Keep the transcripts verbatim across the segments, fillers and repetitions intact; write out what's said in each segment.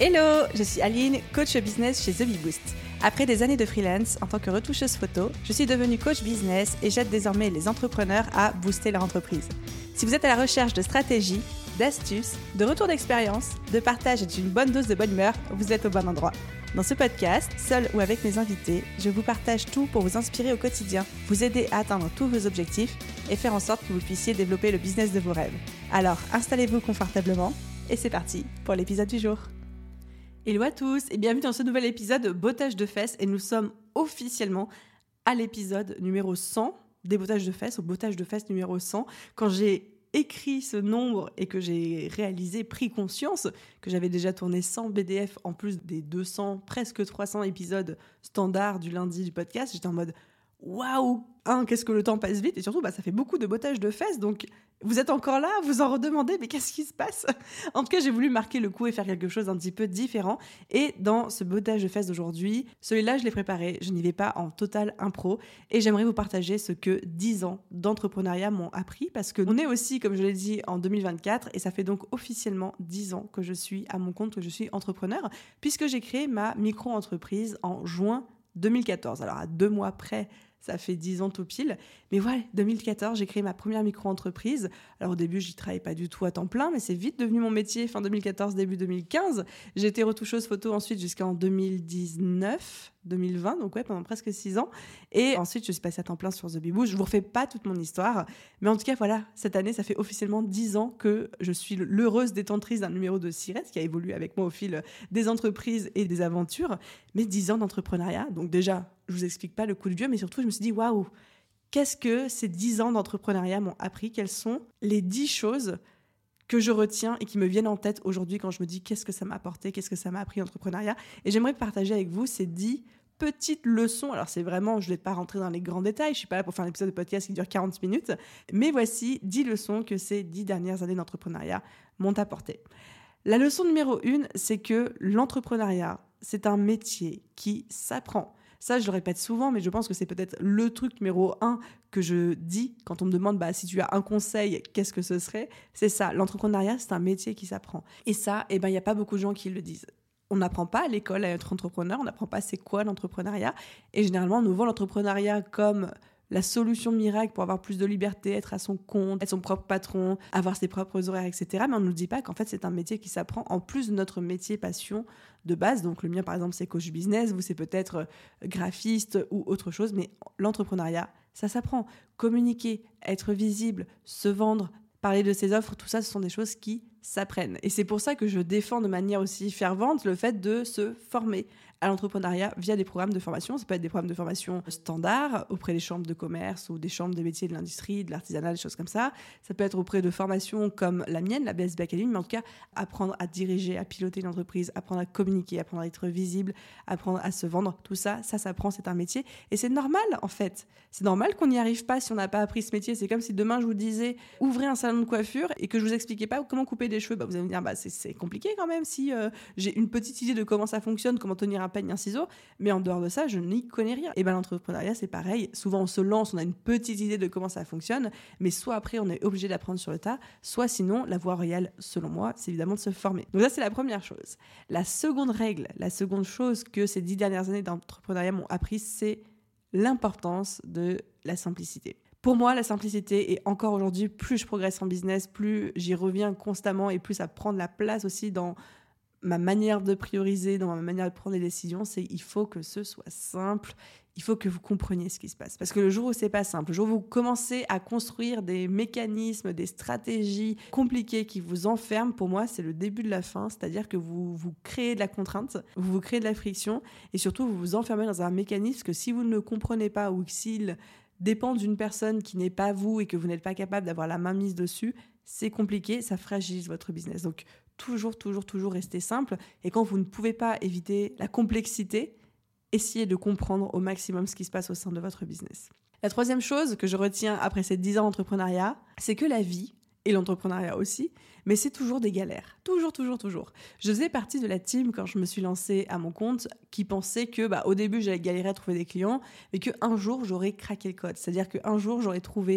Hello, je suis Aline, coach business chez The Bee Boost. Après des années de freelance en tant que retoucheuse photo, je suis devenue coach business et j'aide désormais les entrepreneurs à booster leur entreprise. Si vous êtes à la recherche de stratégies, d'astuces, de retours d'expérience, de partage et d'une bonne dose de bonne humeur, vous êtes au bon endroit. Dans ce podcast, seul ou avec mes invités, je vous partage tout pour vous inspirer au quotidien, vous aider à atteindre tous vos objectifs et faire en sorte que vous puissiez développer le business de vos rêves. Alors, installez-vous confortablement et c'est parti pour l'épisode du jour. Hello à tous et bienvenue dans ce nouvel épisode de Bottage de fesses et nous sommes officiellement à l'épisode numéro cent des bottages de fesses, au bottage de fesses numéro cent. Quand j'ai écrit ce nombre et que j'ai réalisé, pris conscience que j'avais déjà tourné cent B D F en plus des deux cents, presque trois cents épisodes standards du lundi du podcast, j'étais en mode waouh, hein, qu'est-ce que le temps passe vite et surtout bah, ça fait beaucoup de bottages de fesses donc vous êtes encore là, vous en redemandez mais qu'est-ce qui se passe? En tout cas j'ai voulu marquer le coup et faire quelque chose d'un petit peu différent et dans ce bottage de fesses d'aujourd'hui, celui-là je l'ai préparé, je n'y vais pas en total impro et j'aimerais vous partager ce que dix ans d'entrepreneuriat m'ont appris parce que on est aussi comme je l'ai dit en deux mille vingt-quatre et ça fait donc officiellement dix ans que je suis à mon compte, que je suis entrepreneur puisque j'ai créé ma micro-entreprise en juin deux mille quatorze. Alors à deux mois près, ça fait dix ans tout pile. Mais voilà, deux mille quatorze, j'ai créé ma première micro-entreprise. Alors au début, j'y travaillais pas du tout à temps plein, mais c'est vite devenu mon métier fin deux mille quatorze, début deux mille quinze. J'ai été retoucheuse photo ensuite jusqu'en deux mille dix-neuf, deux mille vingt, donc ouais, pendant presque six ans. Et ensuite, je suis passée à temps plein sur The Bee Boost. Je vous refais pas toute mon histoire, mais en tout cas, voilà, cette année, ça fait officiellement dix ans que je suis l'heureuse détentrice d'un numéro de Siret qui a évolué avec moi au fil des entreprises et des aventures. Mais dix ans d'entrepreneuriat, donc déjà, je vous explique pas le coup de vieux, mais surtout, je me suis dit, waouh, qu'est-ce que ces dix ans d'entrepreneuriat m'ont appris? Quelles sont les dix choses que je retiens et qui me viennent en tête aujourd'hui quand je me dis qu'est-ce que ça m'a apporté, qu'est-ce que ça m'a appris l'entrepreneuriat? Et j'aimerais partager avec vous ces dix petites leçons. Alors c'est vraiment, je ne vais pas rentrer dans les grands détails, je ne suis pas là pour faire un épisode de podcast qui dure quarante minutes, mais voici dix leçons que ces dix dernières années d'entrepreneuriat m'ont apporté. La leçon numéro une, c'est que l'entrepreneuriat, c'est un métier qui s'apprend. Ça, je le répète souvent, mais je pense que c'est peut-être le truc numéro un que je dis quand on me demande bah, si tu as un conseil, qu'est-ce que ce serait? C'est ça, l'entrepreneuriat, c'est un métier qui s'apprend. Et ça, eh ben, il n'y a pas beaucoup de gens qui le disent. On n'apprend pas à l'école à être entrepreneur, on n'apprend pas c'est quoi l'entrepreneuriat. Et généralement, on nous vend l'entrepreneuriat comme la solution miracle pour avoir plus de liberté, être à son compte, être son propre patron, avoir ses propres horaires, et cetera. Mais on ne nous dit pas qu'en fait, c'est un métier qui s'apprend en plus de notre métier passion de base. Donc le mien, par exemple, c'est coach business, vous, c'est peut-être graphiste ou autre chose. Mais l'entrepreneuriat, ça s'apprend. Communiquer, être visible, se vendre, parler de ses offres, tout ça, ce sont des choses qui s'apprennent. Et c'est pour ça que je défends de manière aussi fervente le fait de se former à l'entrepreneuriat via des programmes de formation. Ça peut être des programmes de formation standards auprès des chambres de commerce ou des chambres des métiers de l'industrie, de l'artisanat, des choses comme ça. Ça peut être auprès de formations comme la mienne, la B S B Academy, mais en tout cas, apprendre à diriger, à piloter une entreprise, apprendre à communiquer, apprendre à être visible, apprendre à se vendre, tout ça, ça s'apprend, c'est un métier. Et c'est normal, en fait. C'est normal qu'on n'y arrive pas si on n'a pas appris ce métier. C'est comme si demain, je vous disais, ouvrez un salon de coiffure et que je vous expliquais pas comment couper des cheveux. Bah, vous allez me dire, bah, c'est, c'est compliqué quand même si euh, j'ai une petite idée de comment ça fonctionne, comment tenir un peigne, un ciseau, mais en dehors de ça, je n'y connais rien. Et ben l'entrepreneuriat, c'est pareil. Souvent, on se lance, on a une petite idée de comment ça fonctionne, mais soit après, on est obligé d'apprendre sur le tas, soit sinon, la voie royale, selon moi, c'est évidemment de se former. Donc ça, c'est la première chose. La seconde règle, la seconde chose que ces dix dernières années d'entrepreneuriat m'ont appris, c'est l'importance de la simplicité. Pour moi, la simplicité, et encore aujourd'hui, plus je progresse en business, plus j'y reviens constamment et plus ça prend de la place aussi dans ma manière de prioriser, dans ma manière de prendre des décisions, c'est il faut que ce soit simple, il faut que vous compreniez ce qui se passe. Parce que le jour où c'est pas simple, le jour où vous commencez à construire des mécanismes, des stratégies compliquées qui vous enferment, pour moi, c'est le début de la fin, c'est-à-dire que vous, vous créez de la contrainte, vous vous créez de la friction et surtout vous vous enfermez dans un mécanisme que si vous ne comprenez pas ou que s'il dépend d'une personne qui n'est pas vous et que vous n'êtes pas capable d'avoir la main mise dessus, c'est compliqué, ça fragilise votre business. Donc, toujours, toujours, toujours rester simple. Et quand vous ne pouvez pas éviter la complexité, essayez de comprendre au maximum ce qui se passe au sein de votre business. La troisième chose que je retiens après ces dix ans d'entrepreneuriat, c'est que la vie, et l'entrepreneuriat aussi, mais c'est toujours des galères. Toujours, toujours, toujours. Je faisais partie de la team quand je me suis lancée à mon compte qui pensait que, bah, au début, j'allais galérer à trouver des clients, mais qu'un jour, j'aurais craqué le code. C'est-à-dire qu'un jour, j'aurais trouvé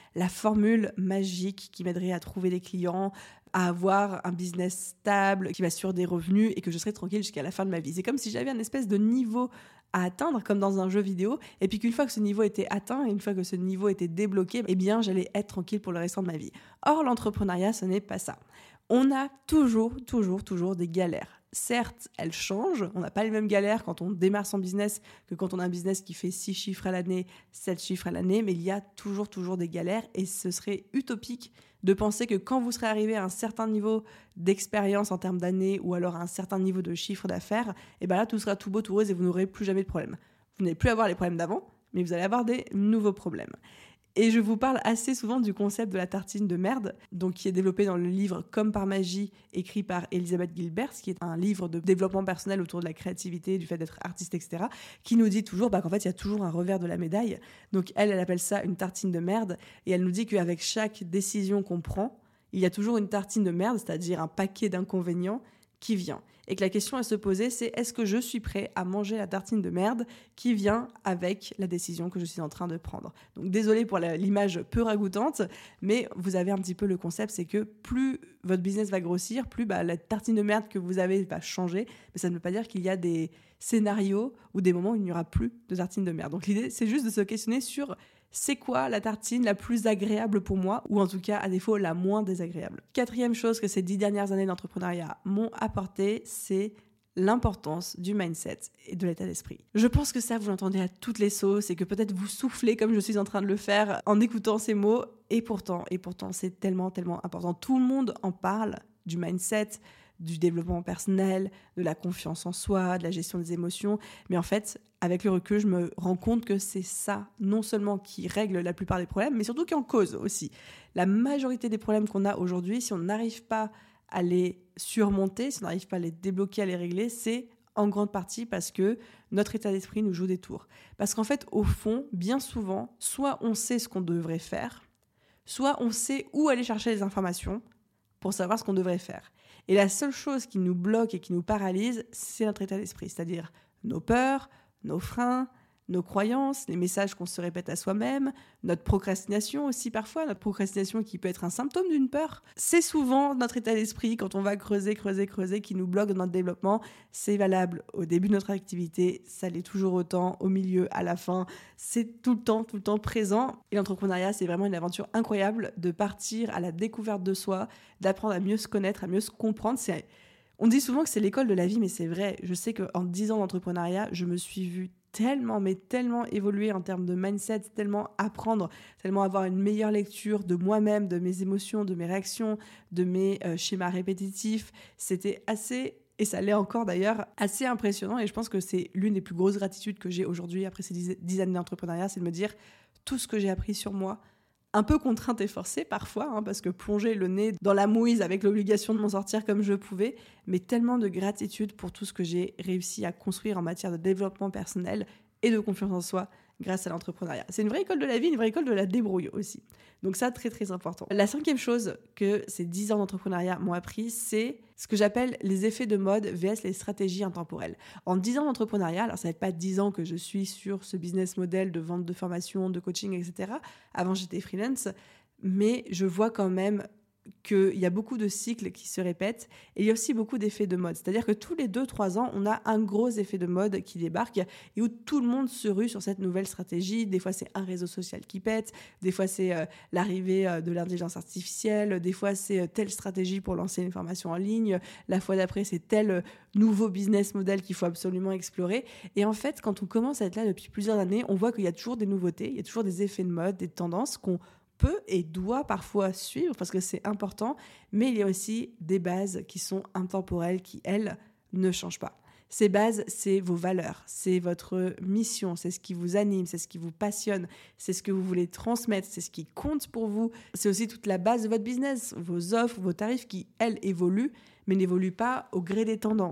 la formule magique qui m'aiderait à trouver des clients, à avoir un business stable, qui m'assure des revenus et que je serai tranquille jusqu'à la fin de ma vie. C'est comme si j'avais un espèce de niveau à atteindre, comme dans un jeu vidéo, et puis qu'une fois que ce niveau était atteint, et une fois que ce niveau était débloqué, eh bien, j'allais être tranquille pour le restant de ma vie. Or, l'entrepreneuriat, ce n'est pas ça. On a toujours, toujours, toujours des galères. Certes, elles changent. On n'a pas les mêmes galères quand on démarre son business que quand on a un business qui fait six chiffres à l'année, sept chiffres à l'année, mais il y a toujours, toujours des galères et ce serait utopique de penser que quand vous serez arrivé à un certain niveau d'expérience en termes d'années ou alors à un certain niveau de chiffre d'affaires, et ben là, tout sera tout beau, tout rose et vous n'aurez plus jamais de problème. Vous n'allez plus avoir les problèmes d'avant, mais vous allez avoir des nouveaux problèmes. Et je vous parle assez souvent du concept de la tartine de merde, donc qui est développé dans le livre Comme par magie, écrit par Elizabeth Gilbert, qui est un livre de développement personnel autour de la créativité, du fait d'être artiste, et cetera, qui nous dit toujours bah, qu'en fait, il y a toujours un revers de la médaille. Donc elle, elle appelle ça une tartine de merde, et elle nous dit qu'avec chaque décision qu'on prend, il y a toujours une tartine de merde, c'est-à-dire un paquet d'inconvénients qui vient. Et que la question à se poser, c'est est-ce que je suis prêt à manger la tartine de merde qui vient avec la décision que je suis en train de prendre. Donc désolé pour la, l'image peu ragoûtante, mais vous avez un petit peu le concept, c'est que plus votre business va grossir, plus bah, la tartine de merde que vous avez va changer, mais ça ne veut pas dire qu'il y a des scénarios ou des moments où il n'y aura plus de tartine de merde. Donc l'idée, c'est juste de se questionner sur c'est quoi la tartine la plus agréable pour moi, ou en tout cas, à défaut, la moins désagréable. Quatrième chose que ces dix dernières années d'entrepreneuriat m'ont apporté, c'est l'importance du mindset et de l'état d'esprit. Je pense que ça, vous l'entendez à toutes les sauces et que peut-être vous soufflez comme je suis en train de le faire en écoutant ces mots, et pourtant, et pourtant, c'est tellement, tellement important. Tout le monde en parle du mindset, du développement personnel, de la confiance en soi, de la gestion des émotions. Mais en fait, avec le recul, je me rends compte que c'est ça, non seulement qui règle la plupart des problèmes, mais surtout qui en cause aussi. La majorité des problèmes qu'on a aujourd'hui, si on n'arrive pas à les surmonter, si on n'arrive pas à les débloquer, à les régler, c'est en grande partie parce que notre état d'esprit nous joue des tours. Parce qu'en fait, au fond, bien souvent, soit on sait ce qu'on devrait faire, soit on sait où aller chercher les informations pour savoir ce qu'on devrait faire. Et la seule chose qui nous bloque et qui nous paralyse, c'est notre état d'esprit, c'est-à-dire nos peurs, nos freins, nos croyances, les messages qu'on se répète à soi-même, notre procrastination aussi parfois, notre procrastination qui peut être un symptôme d'une peur. C'est souvent notre état d'esprit, quand on va creuser, creuser, creuser, qui nous bloque dans notre développement. C'est valable au début de notre activité, ça l'est toujours autant, au milieu, à la fin. C'est tout le temps, tout le temps présent. Et l'entrepreneuriat, c'est vraiment une aventure incroyable de partir à la découverte de soi, d'apprendre à mieux se connaître, à mieux se comprendre. C'est... On dit souvent que c'est l'école de la vie, mais c'est vrai. Je sais qu'en dix ans d'entrepreneuriat, je me suis vue tellement, mais tellement évoluer en termes de mindset, tellement apprendre, tellement avoir une meilleure lecture de moi-même, de mes émotions, de mes réactions, de mes euh, schémas répétitifs. C'était assez, et ça l'est encore d'ailleurs, assez impressionnant. Et je pense que c'est l'une des plus grosses gratitudes que j'ai aujourd'hui après ces dix, dix années d'entrepreneuriat, c'est de me dire tout ce que j'ai appris sur moi, un peu contrainte et forcée parfois, hein, parce que plonger le nez dans la mouise avec l'obligation de m'en sortir comme je pouvais, mais tellement de gratitude pour tout ce que j'ai réussi à construire en matière de développement personnel et de confiance en soi grâce à l'entrepreneuriat. C'est une vraie école de la vie, une vraie école de la débrouille aussi. Donc ça, très très important. La cinquième chose que ces dix ans d'entrepreneuriat m'ont appris, c'est ce que j'appelle les effets de mode versus les stratégies intemporelles. En dix ans d'entrepreneuriat, alors ça fait pas dix ans que je suis sur ce business model de vente de formation, de coaching, et cetera. Avant, j'étais freelance, mais je vois quand même qu'il y a beaucoup de cycles qui se répètent et il y a aussi beaucoup d'effets de mode. C'est-à-dire que tous les deux trois ans, on a un gros effet de mode qui débarque et où tout le monde se rue sur cette nouvelle stratégie. Des fois, c'est un réseau social qui pète, des fois, c'est euh, l'arrivée euh, de l'intelligence artificielle, des fois, c'est euh, telle stratégie pour lancer une formation en ligne, la fois d'après, c'est tel euh, nouveau business model qu'il faut absolument explorer. Et en fait, quand on commence à être là depuis plusieurs années, on voit qu'il y a toujours des nouveautés, il y a toujours des effets de mode, des tendances qu'on peut et doit parfois suivre parce que c'est important, mais il y a aussi des bases qui sont intemporelles, qui, elles, ne changent pas. Ces bases, c'est vos valeurs, c'est votre mission, c'est ce qui vous anime, c'est ce qui vous passionne, c'est ce que vous voulez transmettre, c'est ce qui compte pour vous. C'est aussi toute la base de votre business, vos offres, vos tarifs qui, elles, évoluent, mais n'évoluent pas au gré des tendances.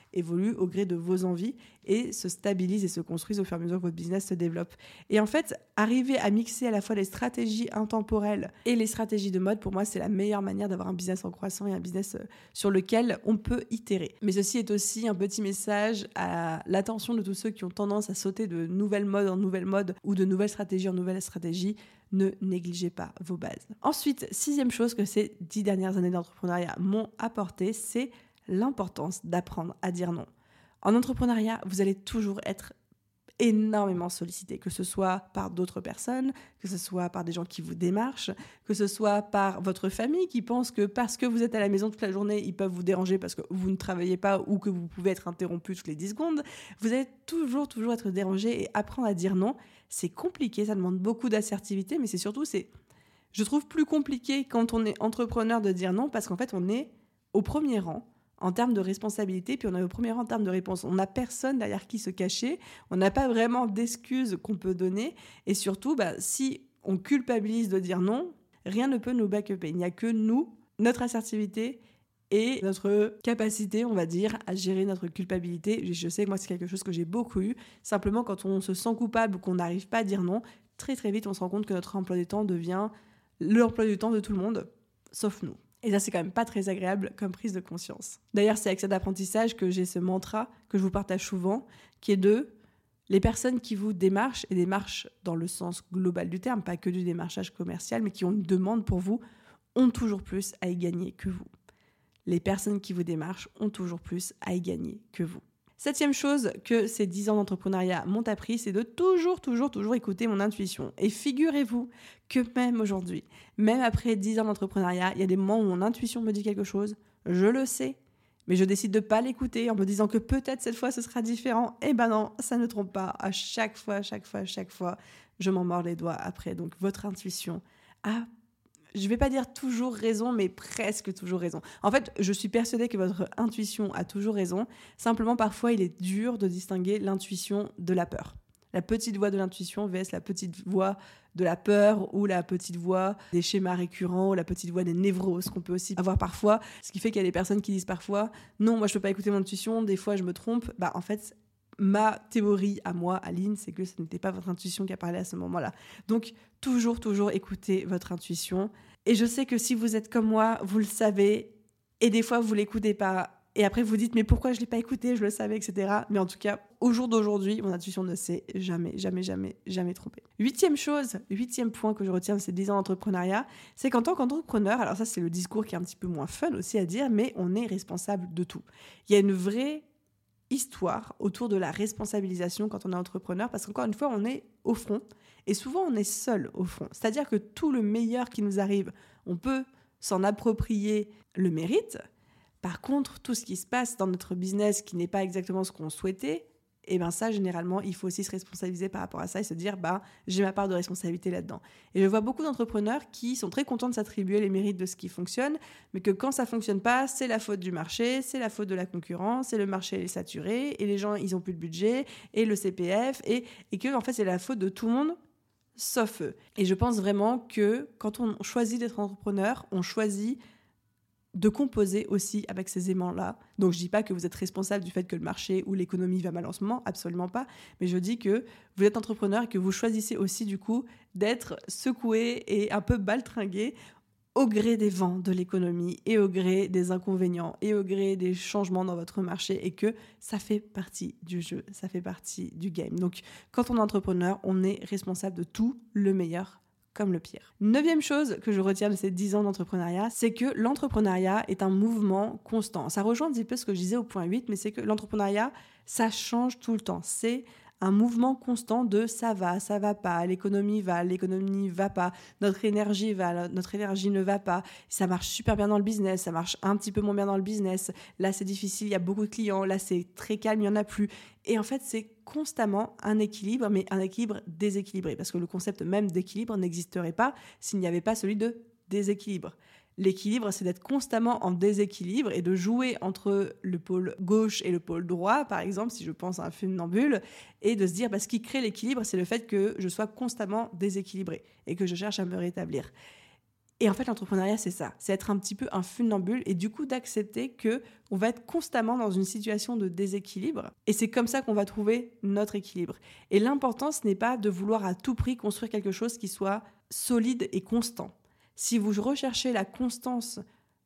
évolue au gré de vos envies et se stabilise et se construise au fur et à mesure que votre business se développe. Et en fait, arriver à mixer à la fois les stratégies intemporelles et les stratégies de mode, pour moi, c'est la meilleure manière d'avoir un business en croissant et un business sur lequel on peut itérer. Mais ceci est aussi un petit message à l'attention de tous ceux qui ont tendance à sauter de nouvelles modes en nouvelles modes ou de nouvelles stratégies en nouvelles stratégies. Ne négligez pas vos bases. Ensuite, sixième chose que ces dix dernières années d'entrepreneuriat m'ont apporté, c'est l'importance d'apprendre à dire non. En entrepreneuriat, vous allez toujours être énormément sollicité, que ce soit par d'autres personnes, que ce soit par des gens qui vous démarchent, que ce soit par votre famille qui pense que parce que vous êtes à la maison toute la journée, ils peuvent vous déranger parce que vous ne travaillez pas ou que vous pouvez être interrompu toutes les dix secondes. Vous allez toujours, toujours être dérangé et apprendre à dire non. C'est compliqué, ça demande beaucoup d'assertivité, mais c'est surtout, c'est, je trouve plus compliqué quand on est entrepreneur de dire non parce qu'en fait, on est au premier rang en termes de responsabilité, puis on est au premier rang en termes de réponse. On n'a personne derrière qui se cacher, on n'a pas vraiment d'excuses qu'on peut donner, et surtout, bah, si on culpabilise de dire non, rien ne peut nous back-upper. Il n'y a que nous, notre assertivité et notre capacité, on va dire, à gérer notre culpabilité. Je sais que moi, c'est quelque chose que j'ai beaucoup eu. Simplement, quand on se sent coupable ou qu'on n'arrive pas à dire non, très très vite, on se rend compte que notre emploi du temps devient l'emploi du temps de tout le monde, sauf nous. Et ça, c'est quand même pas très agréable comme prise de conscience. D'ailleurs, c'est avec cet apprentissage que j'ai ce mantra que je vous partage souvent, qui est de les personnes qui vous démarchent, et démarchent dans le sens global du terme, pas que du démarchage commercial, mais qui ont une demande pour vous, ont toujours plus à y gagner que vous. Les personnes qui vous démarchent ont toujours plus à y gagner que vous. Septième chose que ces dix ans d'entrepreneuriat m'ont appris, c'est de toujours, toujours, toujours écouter mon intuition. Et figurez-vous que même aujourd'hui, même après dix ans d'entrepreneuriat, il y a des moments où mon intuition me dit quelque chose, je le sais, mais je décide de ne pas l'écouter en me disant que peut-être cette fois ce sera différent. Eh ben non, ça ne trompe pas. À chaque fois, chaque fois, chaque fois, je m'en mords les doigts après. Donc votre intuition a, je ne vais pas dire toujours raison, mais presque toujours raison. En fait, je suis persuadée que votre intuition a toujours raison. Simplement, parfois, il est dur de distinguer l'intuition de la peur. La petite voix de l'intuition versus la petite voix de la peur ou la petite voix des schémas récurrents ou la petite voix des névroses qu'on peut aussi avoir parfois. Ce qui fait qu'il y a des personnes qui disent parfois « Non, moi, je ne peux pas écouter mon intuition, des fois, je me trompe. » Bah, en fait, ma théorie à moi, Aline, c'est que ce n'était pas votre intuition qui a parlé à ce moment-là. Donc, toujours, toujours écoutez votre intuition. Et je sais que si vous êtes comme moi, vous le savez, et des fois, vous ne l'écoutez pas. Et après, vous dites, mais pourquoi je ne l'ai pas écouté, je le savais, et cetera. Mais en tout cas, au jour d'aujourd'hui, mon intuition ne s'est jamais, jamais, jamais, jamais trompée. Huitième chose, huitième point que je retiens de ces dix ans d'entrepreneuriat, c'est qu'en tant qu'entrepreneur, alors ça, c'est le discours qui est un petit peu moins fun aussi à dire, mais on est responsable de tout. Il y a une vraie histoire autour de la responsabilisation quand on est entrepreneur, parce qu'encore une fois, on est au front, et souvent on est seul au front. C'est-à-dire que tout le meilleur qui nous arrive, on peut s'en approprier le mérite. Par contre, tout ce qui se passe dans notre business qui n'est pas exactement ce qu'on souhaitait, et bien ça, généralement, il faut aussi se responsabiliser par rapport à ça et se dire, bah, j'ai ma part de responsabilité là-dedans. Et je vois beaucoup d'entrepreneurs qui sont très contents de s'attribuer les mérites de ce qui fonctionne, mais que quand ça ne fonctionne pas, c'est la faute du marché, c'est la faute de la concurrence, et le marché est saturé, et les gens, ils n'ont plus de budget, et le C P F, et, et que, en fait, c'est la faute de tout le monde, sauf eux. Et je pense vraiment que quand on choisit d'être entrepreneur, on choisit de composer aussi avec ces aimants-là. Donc je dis pas que vous êtes responsable du fait que le marché ou l'économie va mal en ce moment, absolument pas, mais je dis que vous êtes entrepreneur et que vous choisissez aussi du coup d'être secoué et un peu baltringué au gré des vents de l'économie et au gré des inconvénients et au gré des changements dans votre marché et que ça fait partie du jeu, ça fait partie du game. Donc quand on est entrepreneur, on est responsable de tout, le meilleur comme le pire. Neuvième chose que je retiens de ces dix ans d'entrepreneuriat, c'est que l'entrepreneuriat est un mouvement constant. Ça rejoint un petit peu ce que je disais au point huit, mais c'est que l'entrepreneuriat, ça change tout le temps. C'est un mouvement constant de ça va, ça va pas, l'économie va, l'économie va pas, notre énergie va, notre énergie ne va pas, ça marche super bien dans le business, ça marche un petit peu moins bien dans le business, là c'est difficile, il y a beaucoup de clients, là c'est très calme, il n'y en a plus. Et en fait, c'est constamment un équilibre, mais un équilibre déséquilibré, parce que le concept même d'équilibre n'existerait pas s'il n'y avait pas celui de déséquilibre. L'équilibre, c'est d'être constamment en déséquilibre et de jouer entre le pôle gauche et le pôle droit, par exemple, si je pense à un funambule, et de se dire, bah, ce qui crée l'équilibre, c'est le fait que je sois constamment déséquilibré et que je cherche à me rétablir. Et en fait, l'entrepreneuriat, c'est ça. C'est être un petit peu un funambule et du coup d'accepter qu'on va être constamment dans une situation de déséquilibre. Et c'est comme ça qu'on va trouver notre équilibre. Et l'important, ce n'est pas de vouloir à tout prix construire quelque chose qui soit solide et constant. Si vous recherchez la constance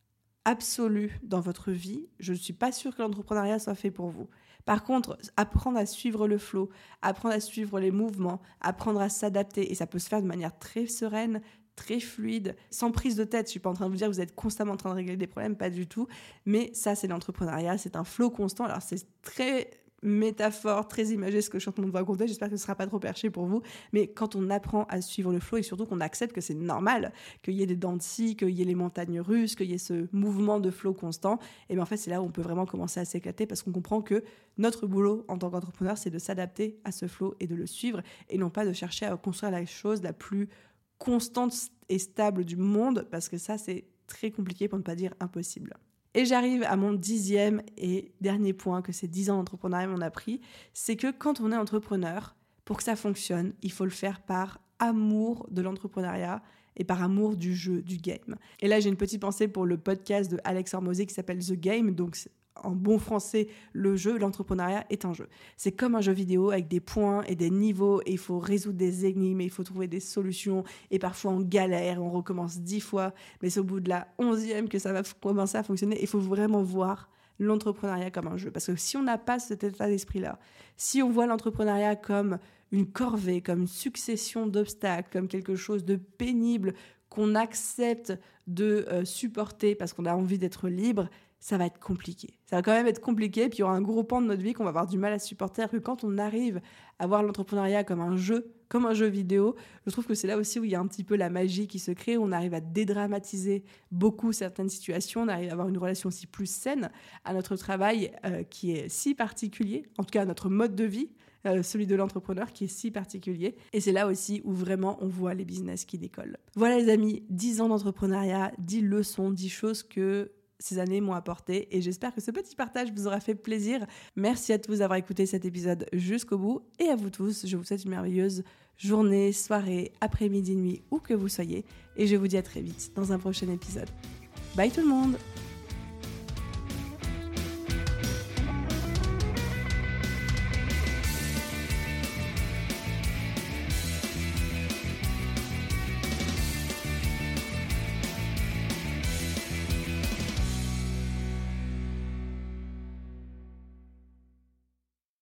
absolue dans votre vie, je ne suis pas sûre que l'entrepreneuriat soit fait pour vous. Par contre, apprendre à suivre le flow, apprendre à suivre les mouvements, apprendre à s'adapter, et ça peut se faire de manière très sereine, très fluide, sans prise de tête. Je suis pas en train de vous dire que vous êtes constamment en train de régler des problèmes, pas du tout. Mais ça, c'est l'entrepreneuriat, c'est un flow constant. Alors, c'est très métaphore, très imagé ce que je suis en train de vous raconter. J'espère que ce ne sera pas trop perché pour vous. Mais quand on apprend à suivre le flow et surtout qu'on accepte que c'est normal, qu'il y ait des dents de scie, qu'il y ait les montagnes russes, qu'il y ait ce mouvement de flow constant, et bien en fait, c'est là où on peut vraiment commencer à s'éclater parce qu'on comprend que notre boulot en tant qu'entrepreneur, c'est de s'adapter à ce flow et de le suivre et non pas de chercher à construire la chose la plus constante et stable du monde, parce que ça, c'est très compliqué pour ne pas dire impossible. Et j'arrive à mon dixième et dernier point que ces dix ans d'entrepreneuriat m'ont appris, c'est que quand on est entrepreneur, pour que ça fonctionne, il faut le faire par amour de l'entrepreneuriat et par amour du jeu, du game. Et là, j'ai une petite pensée pour le podcast de Alex Hormozy qui s'appelle The Game, donc en bon français, le jeu, l'entrepreneuriat est un jeu. C'est comme un jeu vidéo avec des points et des niveaux et il faut résoudre des énigmes et il faut trouver des solutions et parfois on galère, on recommence dix fois, mais c'est au bout de la onzième que ça va commencer à fonctionner. Il faut vraiment voir l'entrepreneuriat comme un jeu. Parce que si on n'a pas cet état d'esprit-là, si on voit l'entrepreneuriat comme une corvée, comme une succession d'obstacles, comme quelque chose de pénible qu'on accepte de euh, supporter parce qu'on a envie d'être libre, ça va être compliqué. Ça va quand même être compliqué, puis il y aura un gros pan de notre vie qu'on va avoir du mal à supporter. Alors que quand on arrive à voir l'entrepreneuriat comme un jeu, comme un jeu vidéo, je trouve que c'est là aussi où il y a un petit peu la magie qui se crée, où on arrive à dédramatiser beaucoup certaines situations, on arrive à avoir une relation aussi plus saine à notre travail euh, qui est si particulier, en tout cas à notre mode de vie, euh, celui de l'entrepreneur qui est si particulier. Et c'est là aussi où vraiment on voit les business qui décollent. Voilà les amis, dix ans d'entrepreneuriat, dix leçons, dix choses que ces années m'ont apporté et j'espère que ce petit partage vous aura fait plaisir. Merci à tous d'avoir écouté cet épisode jusqu'au bout et à vous tous, je vous souhaite une merveilleuse journée, soirée, après-midi, nuit, où que vous soyez et je vous dis à très vite dans un prochain épisode. Bye tout le monde!